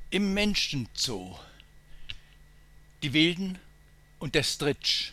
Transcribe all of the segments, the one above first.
Im Menschenzoo. Die Wilden und der Stritch.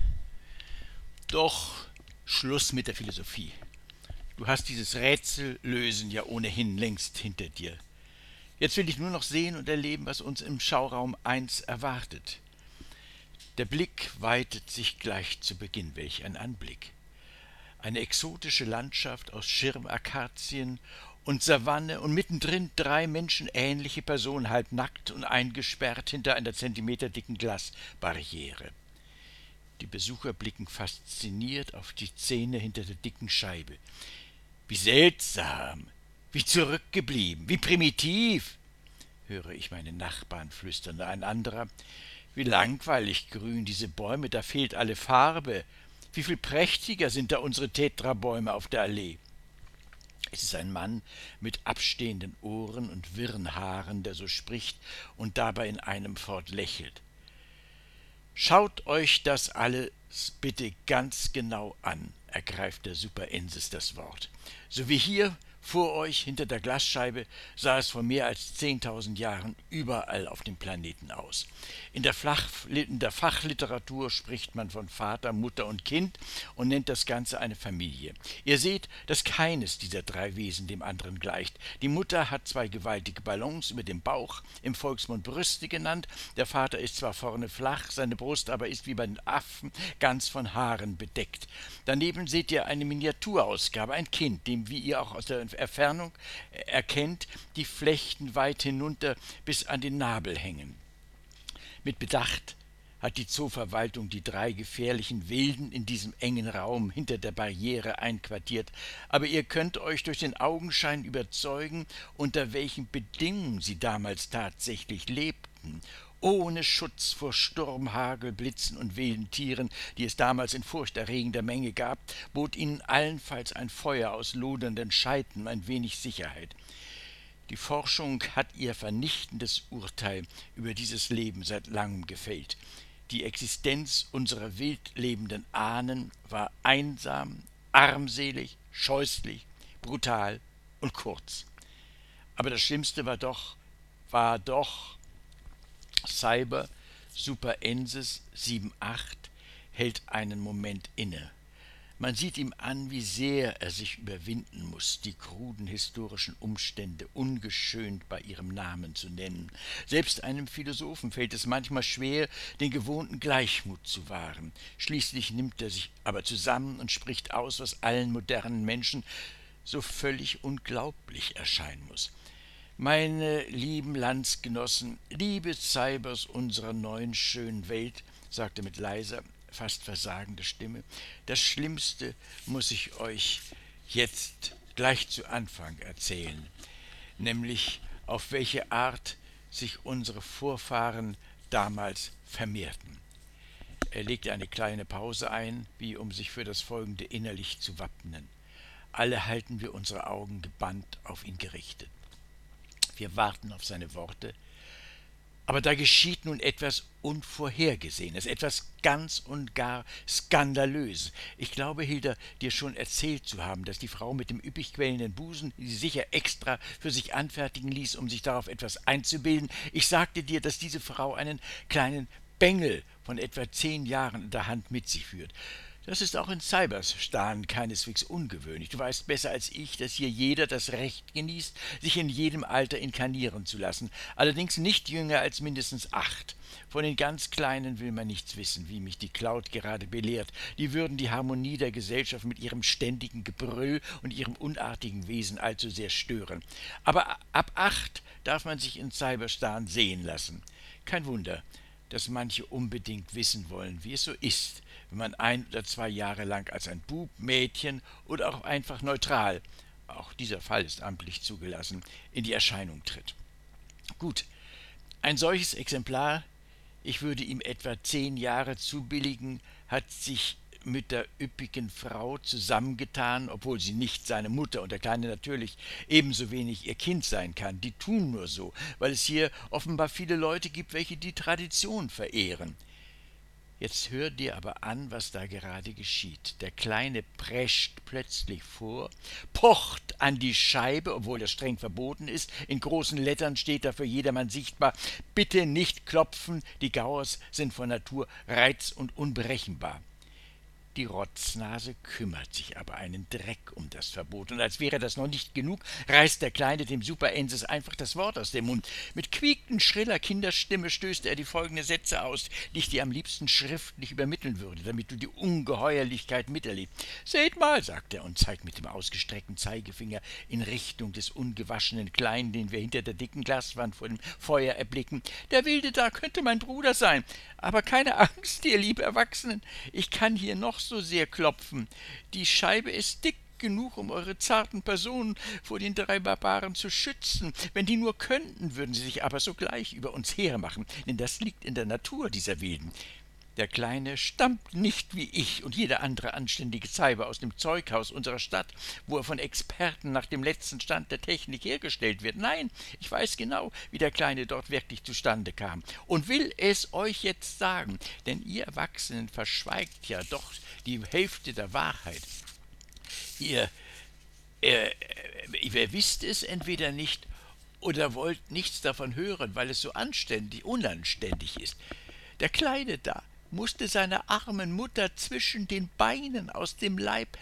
Doch Schluss mit der Philosophie. Du hast dieses Rätsellösen ja ohnehin längst hinter dir. Jetzt will ich nur noch sehen und erleben, was uns im Schauraum 1 erwartet. Der Blick weitet sich gleich zu Beginn. Welch ein Anblick! Eine exotische Landschaft aus Schirmakazien und Savanne und mittendrin 3 menschenähnliche Personen, halb nackt und eingesperrt hinter einer zentimeterdicken Glasbarriere. Die Besucher blicken fasziniert auf die Zähne hinter der dicken Scheibe. Wie seltsam, wie zurückgeblieben, wie primitiv, höre ich meine Nachbarn flüstern. Ein anderer: Wie langweilig grün diese Bäume, da fehlt alle Farbe. Wie viel prächtiger sind da unsere Tetrabäume auf der Allee. Es ist ein Mann mit abstehenden Ohren und wirren Haaren, der so spricht und dabei in einem fort lächelt. Schaut euch das alles bitte ganz genau an, ergreift der Superensis das Wort. So wie hier vor euch hinter der Glasscheibe sah es vor mehr als 10.000 Jahren überall auf dem Planeten aus. In der Fachliteratur spricht man von Vater, Mutter und Kind und nennt das Ganze eine Familie. Ihr seht, dass keines dieser 3 Wesen dem anderen gleicht. Die Mutter hat 2 gewaltige Ballons über dem Bauch, im Volksmund Brüste genannt. Der Vater ist zwar vorne flach, seine Brust aber ist wie bei den Affen ganz von Haaren bedeckt. Daneben seht ihr eine Miniaturausgabe, ein Kind, dem, wie ihr auch aus der Entfernung erkennt, die Flechten weit hinunter bis an den Nabel hängen. Mit Bedacht hat die Zooverwaltung die 3 gefährlichen Wilden in diesem engen Raum hinter der Barriere einquartiert, aber ihr könnt euch durch den Augenschein überzeugen, unter welchen Bedingungen sie damals tatsächlich lebten, ohne Schutz vor Sturm, Hagel, Blitzen und wilden Tieren, die es damals in furchterregender Menge gab, bot ihnen allenfalls ein Feuer aus lodernden Scheiten ein wenig Sicherheit. Die Forschung hat ihr vernichtendes Urteil über dieses Leben seit langem gefällt. Die Existenz unserer wild lebenden Ahnen war einsam, armselig, scheußlich, brutal und kurz. Aber das Schlimmste war doch, Cyber Superensis 78 hält einen Moment inne. Man sieht ihm an, wie sehr er sich überwinden muß, die kruden historischen Umstände ungeschönt bei ihrem Namen zu nennen. Selbst einem Philosophen fällt es manchmal schwer, den gewohnten Gleichmut zu wahren. Schließlich nimmt er sich aber zusammen und spricht aus, was allen modernen Menschen so völlig unglaublich erscheinen muß. Meine lieben Landsgenossen, liebe Cybers unserer neuen schönen Welt, sagte mit leiser, fast versagender Stimme, das Schlimmste muß ich euch jetzt gleich zu Anfang erzählen, nämlich auf welche Art sich unsere Vorfahren damals vermehrten. Er legte eine kleine Pause ein, wie um sich für das Folgende innerlich zu wappnen. Alle halten wir unsere Augen gebannt auf ihn gerichtet. Wir warten auf seine Worte, aber da geschieht nun etwas Unvorhergesehenes, etwas ganz und gar Skandalöses. Ich glaube, Hilda, dir schon erzählt zu haben, dass die Frau mit dem üppig quellenden Busen, die sie sicher extra für sich anfertigen ließ, um sich darauf etwas einzubilden, ich sagte dir, dass diese Frau einen kleinen Bengel von etwa 10 Jahren in der Hand mit sich führt. Das ist auch in Cyberstan keineswegs ungewöhnlich. Du weißt besser als ich, dass hier jeder das Recht genießt, sich in jedem Alter inkarnieren zu lassen, allerdings nicht jünger als mindestens 8. Von den ganz Kleinen will man nichts wissen, wie mich die Cloud gerade belehrt. Die würden die Harmonie der Gesellschaft mit ihrem ständigen Gebrüll und ihrem unartigen Wesen allzu sehr stören. Aber ab 8 darf man sich in Cyberstan sehen lassen. Kein Wunder, dass manche unbedingt wissen wollen, wie es so ist, wenn man 1 oder 2 Jahre lang als ein Bub, Mädchen oder auch einfach neutral, auch dieser Fall ist amtlich zugelassen, in die Erscheinung tritt. Gut, ein solches Exemplar, ich würde ihm etwa 10 Jahre zubilligen, hat sich mit der üppigen Frau zusammengetan, obwohl sie nicht seine Mutter und der Kleine natürlich ebenso wenig ihr Kind sein kann. Die tun nur so, weil es hier offenbar viele Leute gibt, welche die Tradition verehren. Jetzt hör dir aber an, was da gerade geschieht. Der Kleine prescht plötzlich vor, pocht an die Scheibe, obwohl das streng verboten ist. In großen Lettern steht da für jedermann sichtbar: Bitte nicht klopfen, die Gauers sind von Natur reiz- und unberechenbar. Die Rotznase kümmert sich aber einen Dreck um das Verbot, und als wäre das noch nicht genug, reißt der Kleine dem Superensis einfach das Wort aus dem Mund. Mit quiekend schriller Kinderstimme stößt er die folgenden Sätze aus, die ich dir am liebsten schriftlich übermitteln würde, damit du die Ungeheuerlichkeit miterlebst. »Seht mal«, sagt er und zeigt mit dem ausgestreckten Zeigefinger in Richtung des ungewaschenen Kleinen, den wir hinter der dicken Glaswand vor dem Feuer erblicken. »Der Wilde da könnte mein Bruder sein. Aber keine Angst, ihr liebe Erwachsenen, ich kann hier noch so sehr klopfen. Die Scheibe ist dick genug, um eure zarten Personen vor den 3 Barbaren zu schützen. Wenn die nur könnten, würden sie sich aber sogleich über uns hermachen, denn das liegt in der Natur dieser Wilden. Der Kleine stammt nicht wie ich und jeder andere anständige Zeiber aus dem Zeughaus unserer Stadt, wo er von Experten nach dem letzten Stand der Technik hergestellt wird. Nein, ich weiß genau, wie der Kleine dort wirklich zustande kam und will es euch jetzt sagen, denn ihr Erwachsenen verschweigt ja doch die Hälfte der Wahrheit. Ihr wisst es entweder nicht oder wollt nichts davon hören, weil es so unanständig ist. Der Kleine da musste seiner armen Mutter zwischen den Beinen aus dem Leib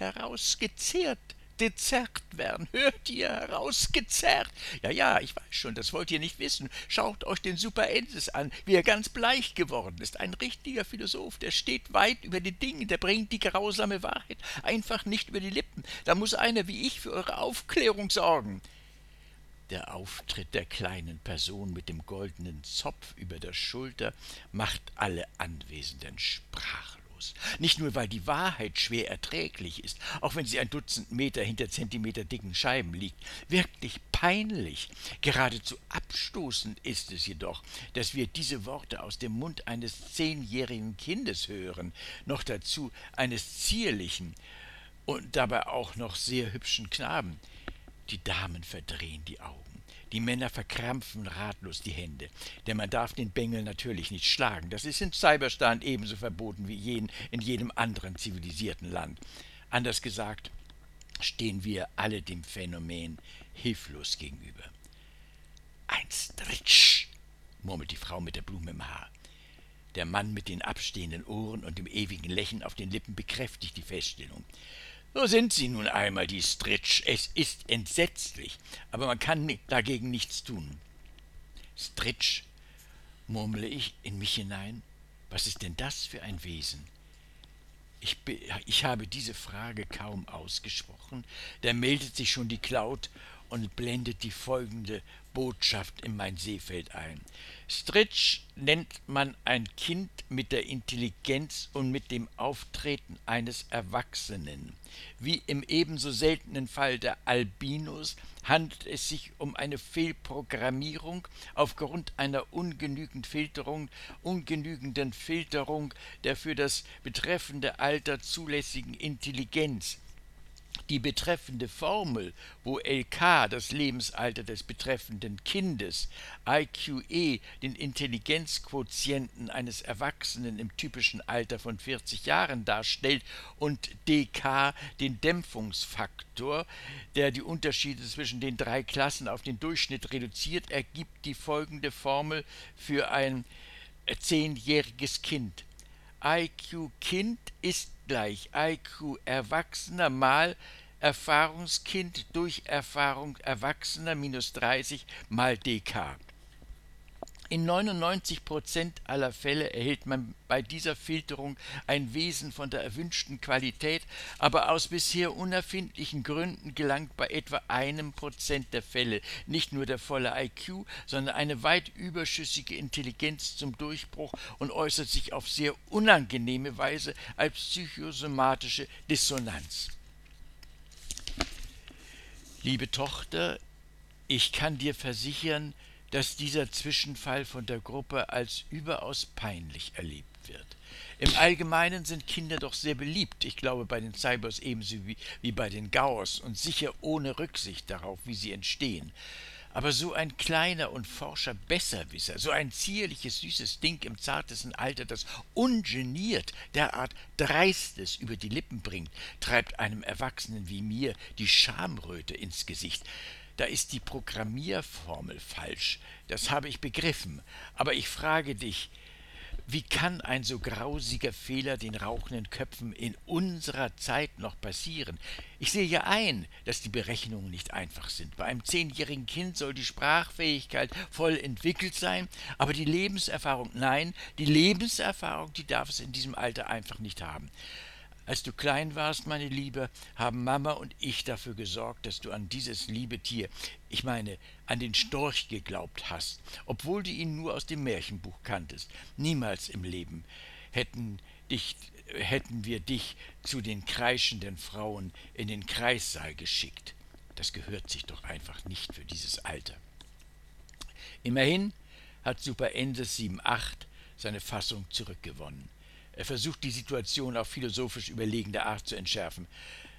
gezerrt werden. Hört ihr? Herausgezerrt. Ja, ich weiß schon, das wollt ihr nicht wissen. Schaut euch den Superensis an, wie er ganz bleich geworden ist. Ein richtiger Philosoph, der steht weit über den Dingen, der bringt die grausame Wahrheit einfach nicht über die Lippen. Da muss einer wie ich für eure Aufklärung sorgen.« Der Auftritt der kleinen Person mit dem goldenen Zopf über der Schulter macht alle Anwesenden sprachlos. Nicht nur, weil die Wahrheit schwer erträglich ist, auch wenn sie ein Dutzend Meter hinter zentimeterdicken Scheiben liegt. Wirklich peinlich, geradezu abstoßend ist es jedoch, dass wir diese Worte aus dem Mund eines 10-jährigen Kindes hören, noch dazu eines zierlichen und dabei auch noch sehr hübschen Knaben. Die Damen verdrehen die Augen. Die Männer verkrampfen ratlos die Hände, denn man darf den Bengel natürlich nicht schlagen. Das ist in Cyberstan ebenso verboten wie in jedem anderen zivilisierten Land. Anders gesagt, stehen wir alle dem Phänomen hilflos gegenüber. »Ein Stritsch«, murmelt die Frau mit der Blume im Haar. Der Mann mit den abstehenden Ohren und dem ewigen Lächeln auf den Lippen bekräftigt die Feststellung. »So sind sie nun einmal, die Stritsch. Es ist entsetzlich, aber man kann dagegen nichts tun.« »Stritsch«, murmle ich in mich hinein, »was ist denn das für ein Wesen?« Ich habe diese Frage kaum ausgesprochen, da meldet sich schon die Cloud und blendet die folgende Botschaft in mein Sehfeld ein. »Stritch nennt man ein Kind mit der Intelligenz und mit dem Auftreten eines Erwachsenen. Wie im ebenso seltenen Fall der Albinos handelt es sich um eine Fehlprogrammierung aufgrund einer ungenügenden Filterung der für das betreffende Alter zulässigen Intelligenz. Die betreffende Formel, wo LK das Lebensalter des betreffenden Kindes, IQE den Intelligenzquotienten eines Erwachsenen im typischen Alter von 40 Jahren darstellt und DK den Dämpfungsfaktor, der die Unterschiede zwischen den 3 Klassen auf den Durchschnitt reduziert, ergibt die folgende Formel für ein 10-jähriges Kind. IQ Kind ist gleich IQ Erwachsener mal Erfahrungskind durch Erfahrung Erwachsener minus 30 mal DK. In 99% aller Fälle erhält man bei dieser Filterung ein Wesen von der erwünschten Qualität, aber aus bisher unerfindlichen Gründen gelangt bei etwa 1% der Fälle nicht nur der volle IQ, sondern eine weit überschüssige Intelligenz zum Durchbruch und äußert sich auf sehr unangenehme Weise als psychosomatische Dissonanz. Liebe Tochter, ich kann dir versichern, dass dieser Zwischenfall von der Gruppe als überaus peinlich erlebt wird. Im Allgemeinen sind Kinder doch sehr beliebt, ich glaube bei den Cybers ebenso wie bei den Gauers und sicher ohne Rücksicht darauf, wie sie entstehen. Aber so ein kleiner und forscher Besserwisser, so ein zierliches, süßes Ding im zartesten Alter, das ungeniert derart Dreistes über die Lippen bringt, treibt einem Erwachsenen wie mir die Schamröte ins Gesicht. Da ist die Programmierformel falsch, das habe ich begriffen. Aber ich frage dich, wie kann ein so grausiger Fehler den rauchenden Köpfen in unserer Zeit noch passieren? Ich sehe ja ein, dass die Berechnungen nicht einfach sind. Bei einem 10-jährigen Kind soll die Sprachfähigkeit voll entwickelt sein, aber die Lebenserfahrung, nein, die Lebenserfahrung, die darf es in diesem Alter einfach nicht haben. Als du klein warst, meine Liebe, haben Mama und ich dafür gesorgt, dass du an dieses liebe Tier, ich meine, an den Storch geglaubt hast, obwohl du ihn nur aus dem Märchenbuch kanntest. Niemals im Leben hätten dich, hätten wir dich zu den kreischenden Frauen in den Kreissaal geschickt. Das gehört sich doch einfach nicht für dieses Alter. Immerhin hat Super Enses 7.8 seine Fassung zurückgewonnen. Er versucht, die Situation auf philosophisch überlegende Art zu entschärfen.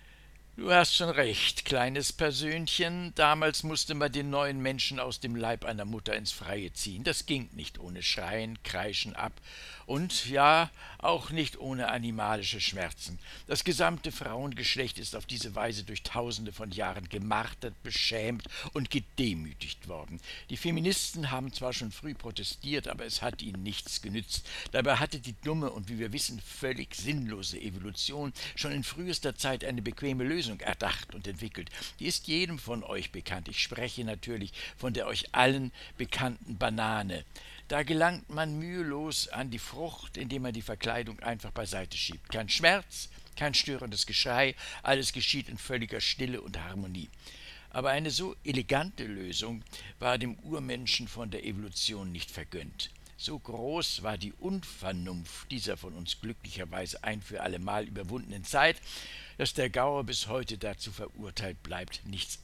Du hast schon recht, kleines Persönchen. Damals musste man den neuen Menschen aus dem Leib einer Mutter ins Freie ziehen. Das ging nicht ohne Schreien, Kreischen ab und ja, auch nicht ohne animalische Schmerzen. Das gesamte Frauengeschlecht ist auf diese Weise durch Tausende von Jahren gemartert, beschämt und gedemütigt worden. Die Feministen haben zwar schon früh protestiert, aber es hat ihnen nichts genützt. Dabei hatte die dumme und wie wir wissen völlig sinnlose Evolution schon in frühester Zeit eine bequeme Lösung erdacht und entwickelt. Die ist jedem von euch bekannt. Ich spreche natürlich von der euch allen bekannten Banane. Da gelangt man mühelos an die Frucht, indem man die Verkleidung einfach beiseite schiebt. Kein Schmerz, kein störendes Geschrei, alles geschieht in völliger Stille und Harmonie. Aber eine so elegante Lösung war dem Urmenschen von der Evolution nicht vergönnt. So groß war die Unvernunft dieser von uns glücklicherweise ein für allemal überwundenen Zeit, dass der Gaul bis heute dazu verurteilt bleibt,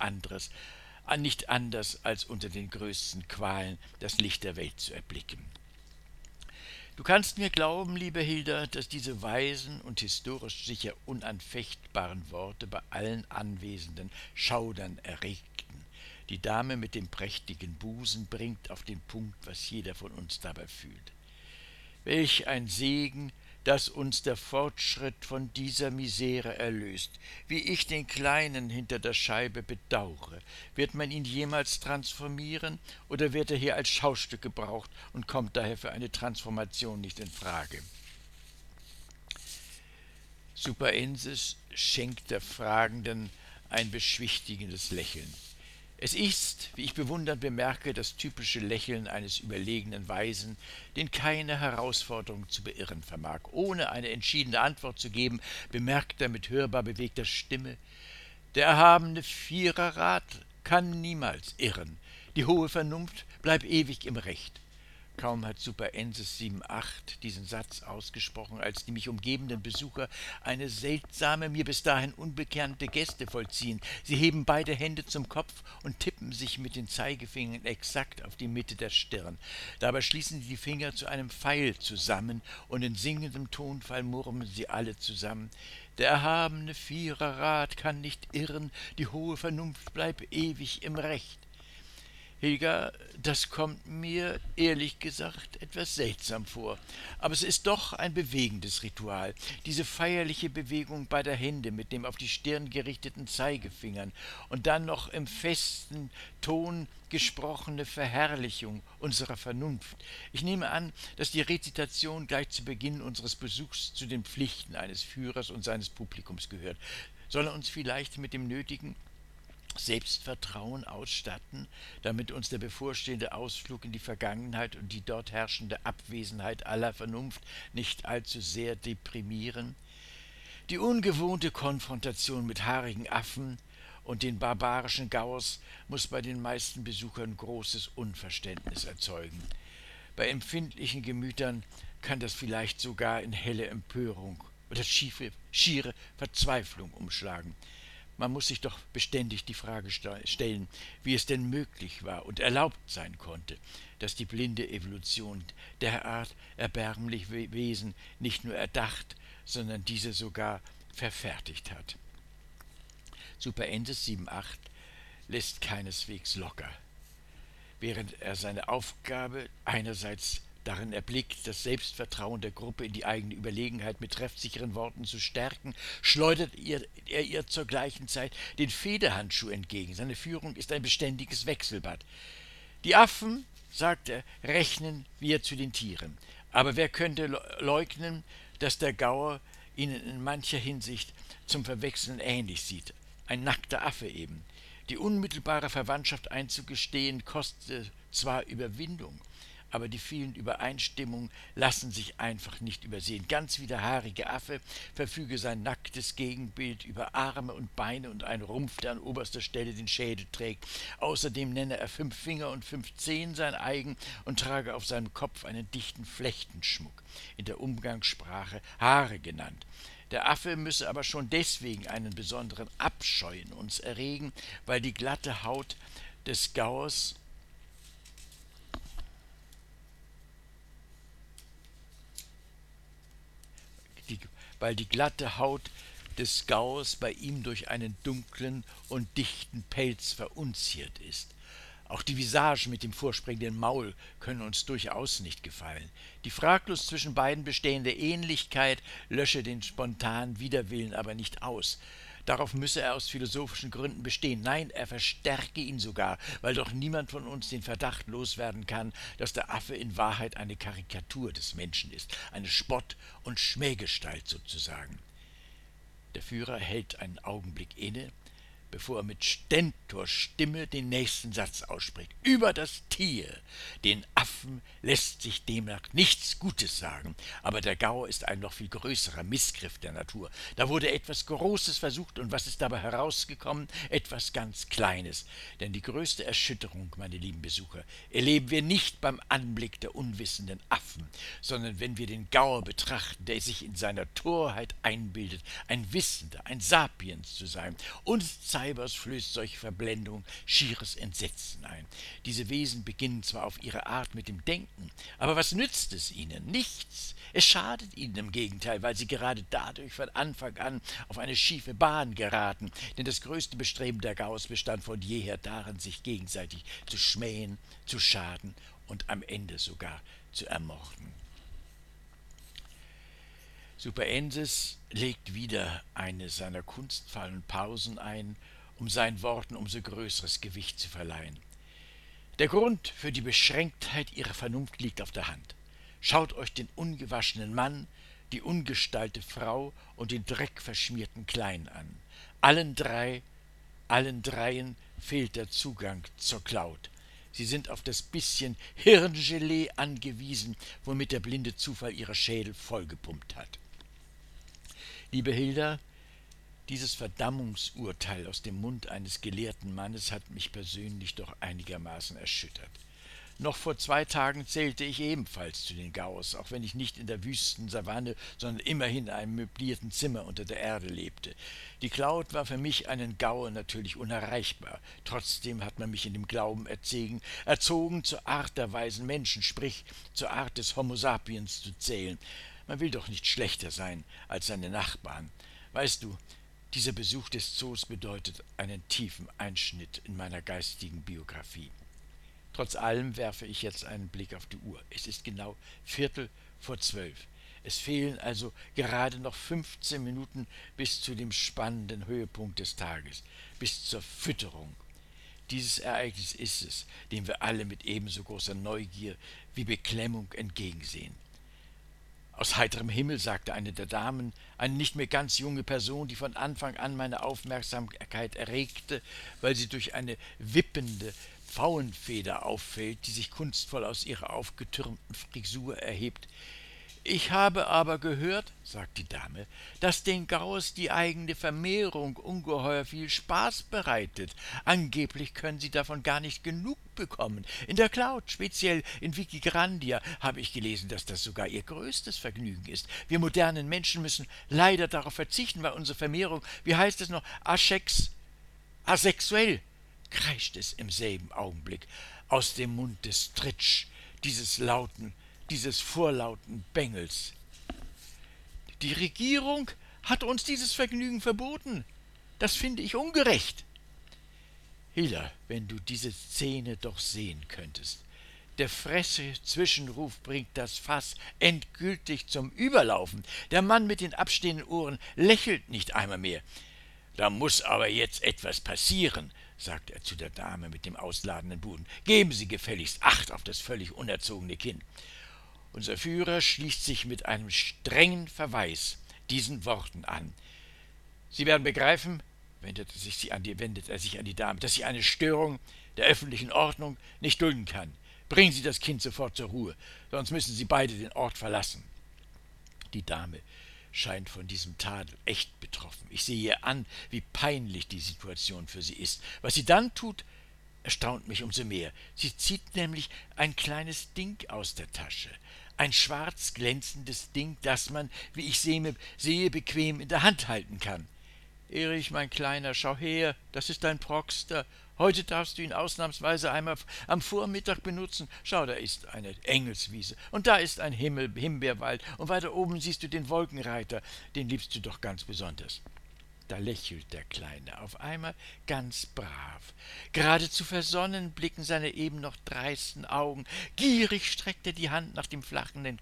nicht anders als unter den größten Qualen das Licht der Welt zu erblicken. Du kannst mir glauben, liebe Hilda, dass diese weisen und historisch sicher unanfechtbaren Worte bei allen Anwesenden Schaudern erregten. Die Dame mit dem prächtigen Busen bringt auf den Punkt, was jeder von uns dabei fühlt. Welch ein Segen, dass uns der Fortschritt von dieser Misere erlöst. Wie ich den Kleinen hinter der Scheibe bedaure. Wird man ihn jemals transformieren, oder wird er hier als Schaustück gebraucht und kommt daher für eine Transformation nicht in Frage? Superensis schenkt der Fragenden ein beschwichtigendes Lächeln. Es ist, wie ich bewundernd bemerke, das typische Lächeln eines überlegenen Weisen, den keine Herausforderung zu beirren vermag. Ohne eine entschiedene Antwort zu geben, bemerkt er mit hörbar bewegter Stimme: Der erhabene Viererrat kann niemals irren. Die hohe Vernunft bleibt ewig im Recht. Kaum hat Superensis 7.8 diesen Satz ausgesprochen, als die mich umgebenden Besucher eine seltsame, mir bis dahin unbekannte Geste vollziehen. Sie heben beide Hände zum Kopf und tippen sich mit den Zeigefingern exakt auf die Mitte der Stirn. Dabei schließen sie die Finger zu einem Pfeil zusammen und in singendem Tonfall murmeln sie alle zusammen: Der erhabene Viererrat kann nicht irren, die hohe Vernunft bleibt ewig im Recht. Helga, das kommt mir, ehrlich gesagt, etwas seltsam vor. Aber es ist doch ein bewegendes Ritual. Diese feierliche Bewegung beider Hände mit dem auf die Stirn gerichteten Zeigefingern und dann noch im festen Ton gesprochene Verherrlichung unserer Vernunft. Ich nehme an, dass die Rezitation gleich zu Beginn unseres Besuchs zu den Pflichten eines Führers und seines Publikums gehört. Soll er uns vielleicht mit dem nötigen Selbstvertrauen ausstatten, damit uns der bevorstehende Ausflug in die Vergangenheit und die dort herrschende Abwesenheit aller Vernunft nicht allzu sehr deprimieren? Die ungewohnte Konfrontation mit haarigen Affen und den barbarischen Gauers muss bei den meisten Besuchern großes Unverständnis erzeugen. Bei empfindlichen Gemütern kann das vielleicht sogar in helle Empörung oder schiere Verzweiflung umschlagen. Man muss sich doch beständig die Frage stellen, wie es denn möglich war und erlaubt sein konnte, dass die blinde Evolution derart erbärmliche Wesen nicht nur erdacht, sondern diese sogar verfertigt hat. Superensis 7.8 lässt keineswegs locker. während er seine Aufgabe einerseits darin erblickt, das Selbstvertrauen der Gruppe in die eigene Überlegenheit mit treffsicheren Worten zu stärken, schleudert er ihr zur gleichen Zeit den Federhandschuh entgegen. Seine Führung ist ein beständiges Wechselbad. Die Affen, sagt er, rechnen wir zu den Tieren. Aber wer könnte leugnen, dass der Gauer ihnen in mancher Hinsicht zum Verwechseln ähnlich sieht? Ein nackter Affe eben. Die unmittelbare Verwandtschaft einzugestehen, kostet zwar Überwindung, aber die vielen Übereinstimmungen lassen sich einfach nicht übersehen. Ganz wie der haarige Affe verfüge sein nacktes Gegenbild über Arme und Beine und einen Rumpf, der an oberster Stelle den Schädel trägt. Außerdem nenne er 5 Finger und 5 Zehen sein eigen und trage auf seinem Kopf einen dichten Flechtenschmuck, in der Umgangssprache Haare genannt. Der Affe müsse aber schon deswegen einen besonderen Abscheu in uns erregen, weil die glatte Haut des Gauers weil die glatte Haut des Gauers bei ihm durch einen dunklen und dichten Pelz verunziert ist. Auch die Visagen mit dem vorspringenden Maul können uns durchaus nicht gefallen. Die fraglos zwischen beiden bestehende Ähnlichkeit lösche den spontanen Widerwillen aber nicht aus. Darauf müsse er aus philosophischen Gründen bestehen. Nein, er verstärke ihn sogar, weil doch niemand von uns den Verdacht loswerden kann, dass der Affe in Wahrheit eine Karikatur des Menschen ist, eine Spott- und Schmähgestalt sozusagen. Der Führer hält einen Augenblick inne, bevor er mit Stentorstimme den nächsten Satz ausspricht. Über das Tier, den Affen, lässt sich demnach nichts Gutes sagen, aber der Gauer ist ein noch viel größerer Missgriff der Natur. Da wurde etwas Großes versucht, und was ist dabei herausgekommen? Etwas ganz Kleines. Denn die größte Erschütterung, meine lieben Besucher, erleben wir nicht beim Anblick der unwissenden Affen, sondern wenn wir den Gauer betrachten, der sich in seiner Torheit einbildet, ein Wissender, ein Sapiens zu sein. Uns Cybers flößt solche Verblendung schieres Entsetzen ein. Diese Wesen beginnen zwar auf ihre Art mit dem Denken, aber was nützt es ihnen? Nichts. Es schadet ihnen im Gegenteil, weil sie gerade dadurch von Anfang an auf eine schiefe Bahn geraten, denn das größte Bestreben der Gauers bestand von jeher darin, sich gegenseitig zu schmähen, zu schaden und am Ende sogar zu ermorden. Superensis legt wieder eine seiner kunstvollen Pausen ein, um seinen Worten umso größeres Gewicht zu verleihen. Der Grund für die Beschränktheit ihrer Vernunft liegt auf der Hand. Schaut euch den ungewaschenen Mann, die ungestallte Frau und den dreckverschmierten Kleinen an. Allen dreien fehlt der Zugang zur Cloud. Sie sind auf das bisschen Hirngelee angewiesen, womit der blinde Zufall ihre Schädel vollgepumpt hat. Liebe Hilda, dieses Verdammungsurteil aus dem Mund eines gelehrten Mannes hat mich persönlich doch einigermaßen erschüttert. Noch vor 2 Tagen zählte ich ebenfalls zu den Gauers, auch wenn ich nicht in der wüsten Savanne, sondern immerhin in einem möblierten Zimmer unter der Erde lebte. Die Cloud war für mich einen Gauer natürlich unerreichbar. Trotzdem hat man mich in dem Glauben erzogen, zur Art der weisen Menschen, sprich zur Art des Homo sapiens zu zählen. Man will doch nicht schlechter sein als seine Nachbarn. Weißt du, dieser Besuch des Zoos bedeutet einen tiefen Einschnitt in meiner geistigen Biografie. Trotz allem werfe ich jetzt einen Blick auf die Uhr. Es ist genau 11:45. Es fehlen also gerade noch 15 Minuten bis zu dem spannenden Höhepunkt des Tages, bis zur Fütterung. Dieses Ereignis ist es, dem wir alle mit ebenso großer Neugier wie Beklemmung entgegensehen. Aus heiterem Himmel, sagte eine der Damen, eine nicht mehr ganz junge Person, die von Anfang an meine Aufmerksamkeit erregte, weil sie durch eine wippende Pfauenfeder auffällt, die sich kunstvoll aus ihrer aufgetürmten Frisur erhebt. »Ich habe aber gehört«, sagt die Dame, »dass den Gauers die eigene Vermehrung ungeheuer viel Spaß bereitet. Angeblich können sie davon gar nicht genug bekommen. In der Cloud, speziell in Wikigrandia, habe ich gelesen, dass das sogar ihr größtes Vergnügen ist. Wir modernen Menschen müssen leider darauf verzichten, weil unsere Vermehrung, wie heißt es noch, asexuell«, kreischt es im selben Augenblick aus dem Mund des Tritsch, dieses vorlauten Bengels. »Die Regierung hat uns dieses Vergnügen verboten. Das finde ich ungerecht.« Hilla, wenn du diese Szene doch sehen könntest. Der fresse Zwischenruf bringt das Fass endgültig zum Überlaufen. Der Mann mit den abstehenden Ohren lächelt nicht einmal mehr. »Da muß aber jetzt etwas passieren«, sagt er zu der Dame mit dem ausladenden Busen. »Geben Sie gefälligst Acht auf das völlig unerzogene Kind.« Unser Führer schließt sich mit einem strengen Verweis diesen Worten an. »Sie werden begreifen«, wendet er sich an die Dame, »dass ich eine Störung der öffentlichen Ordnung nicht dulden kann. Bringen Sie das Kind sofort zur Ruhe, sonst müssen Sie beide den Ort verlassen.« Die Dame scheint von diesem Tadel echt betroffen. Ich sehe ihr an, wie peinlich die Situation für sie ist. Was sie dann tut, erstaunt mich umso mehr. Sie zieht nämlich ein kleines Ding aus der Tasche. Ein schwarz glänzendes Ding, das man, wie ich sehe, bequem in der Hand halten kann. »Erich, mein Kleiner, schau her, das ist dein Proxter. Heute darfst du ihn ausnahmsweise einmal am Vormittag benutzen. Schau, da ist eine Engelswiese und da ist ein Himbeerwald und weiter oben siehst du den Wolkenreiter, den liebst du doch ganz besonders.« Da lächelt der Kleine auf einmal ganz brav. Geradezu versonnen blicken seine eben noch dreisten Augen. Gierig streckt er die Hand nach dem flachen,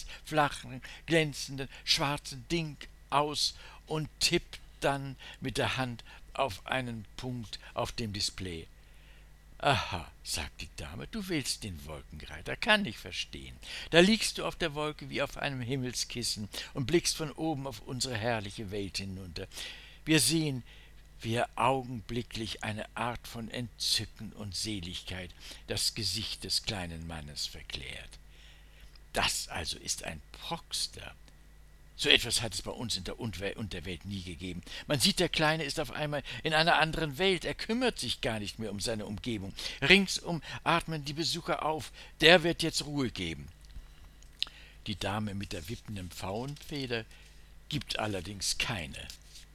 glänzenden, schwarzen Ding aus und tippt dann mit der Hand auf einen Punkt auf dem Display. »Aha«, sagt die Dame, »du willst den Wolkenreiter, kann ich verstehen. Da liegst du auf der Wolke wie auf einem Himmelskissen und blickst von oben auf unsere herrliche Welt hinunter. Wir sehen, wie augenblicklich eine Art von Entzücken und Seligkeit das Gesicht des kleinen Mannes verklärt. Das also ist ein Proxter. So etwas hat es bei uns in der Unterwelt nie gegeben. Man sieht, der Kleine ist auf einmal in einer anderen Welt. Er kümmert sich gar nicht mehr um seine Umgebung. Ringsum atmen die Besucher auf. Der wird jetzt Ruhe geben.« Die Dame mit der wippenden Pfauenfeder gibt allerdings keine.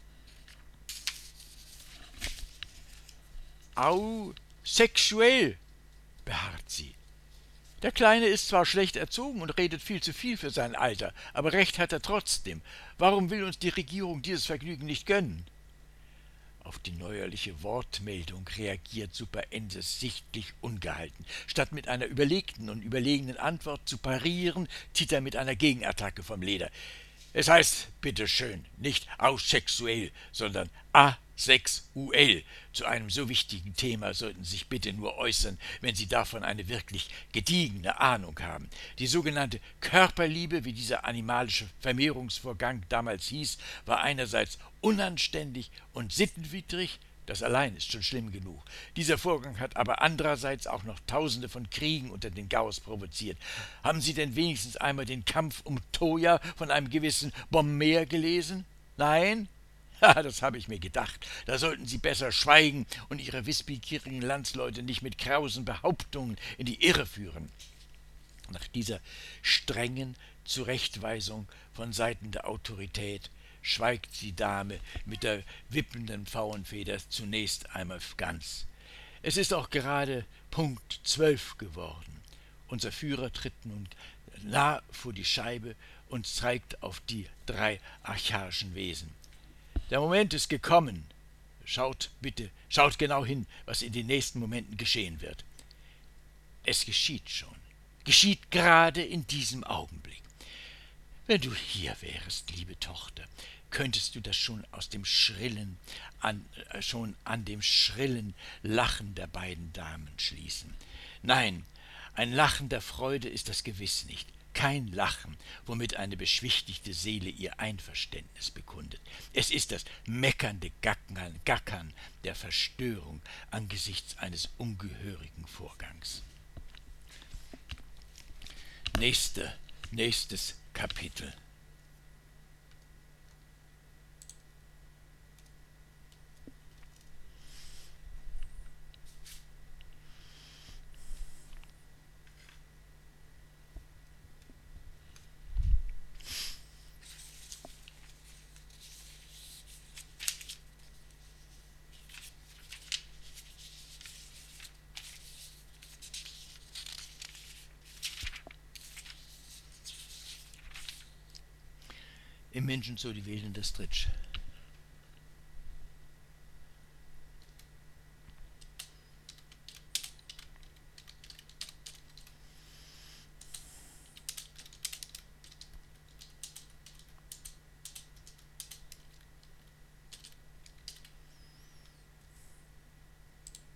»Au, sexuell«, beharrt sie. »Der Kleine ist zwar schlecht erzogen und redet viel zu viel für sein Alter, aber recht hat er trotzdem. Warum will uns die Regierung dieses Vergnügen nicht gönnen?« Auf die neuerliche Wortmeldung reagiert Superenses sichtlich ungehalten. Statt mit einer überlegten und überlegenen Antwort zu parieren, zieht er mit einer Gegenattacke vom Leder. Es heißt, bitteschön, nicht asexuell, sondern asexuell. Zu einem so wichtigen Thema sollten Sie sich bitte nur äußern, wenn Sie davon eine wirklich gediegene Ahnung haben. Die sogenannte Körperliebe, wie dieser animalische Vermehrungsvorgang damals hieß, war einerseits unanständig und sittenwidrig. Das allein ist schon schlimm genug. Dieser Vorgang hat aber andererseits auch noch Tausende von Kriegen unter den Gaus provoziert. Haben Sie denn wenigstens einmal den Kampf um Troja von einem gewissen Bommer gelesen? Nein? Ha, das habe ich mir gedacht. Da sollten Sie besser schweigen und Ihre wissbegierigen Landsleute nicht mit krausen Behauptungen in die Irre führen. Nach dieser strengen Zurechtweisung von Seiten der Autorität schweigt die Dame mit der wippenden Pfauenfeder zunächst einmal ganz. Es ist auch gerade Punkt 12 geworden. Unser Führer tritt nun nah vor die Scheibe und zeigt auf die 3 archaischen Wesen. »Der Moment ist gekommen. Schaut genau hin, was in den nächsten Momenten geschehen wird.« Es geschieht schon. Geschieht gerade in diesem Augenblick. Wenn du hier wärest, liebe Tochter, könntest du das schon an dem schrillen Lachen der beiden Damen schließen. Nein, ein Lachen der Freude ist das gewiss nicht. Kein Lachen, womit eine beschwichtigte Seele ihr Einverständnis bekundet. Es ist das meckernde Gackern der Verstörung angesichts eines ungehörigen Vorgangs. Nächstes Kapitel. Im Menschen so die Wählen der Stritsch.